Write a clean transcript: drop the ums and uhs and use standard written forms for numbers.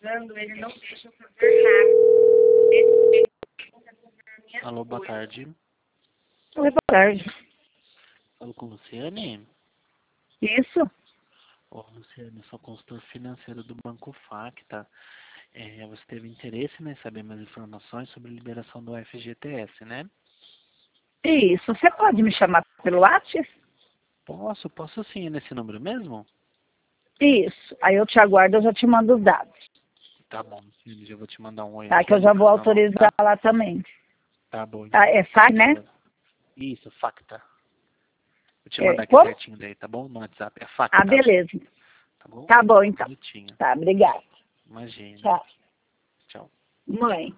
ligando, ele não deixa eu fazer nada. Alô, boa tarde. Oi, boa tarde. Falo com Luciane. Isso? Ô, Luciane, eu sou consultor financeiro do Banco Facta. Você teve interesse em saber mais informações sobre a liberação do FGTS, né? Isso. Você pode me chamar pelo WhatsApp? Posso sim, é nesse número mesmo? Isso. Aí eu te aguardo, eu já te mando os dados. Tá bom, Luciane, já vou te mandar um oi Tá? aqui, Que eu já vou anotando meu nome, autorizar tá? lá também. Tá bom. Tá? É FAC, né? Isso, Facta. Vou te mandar É, aqui como? certinho daí, tá bom? No WhatsApp, é Facta. Ah, beleza. Tá bom? Tá bom, então. Bonitinho. Tá, obrigada. Imagina. Tchau. Tchau. Mãe.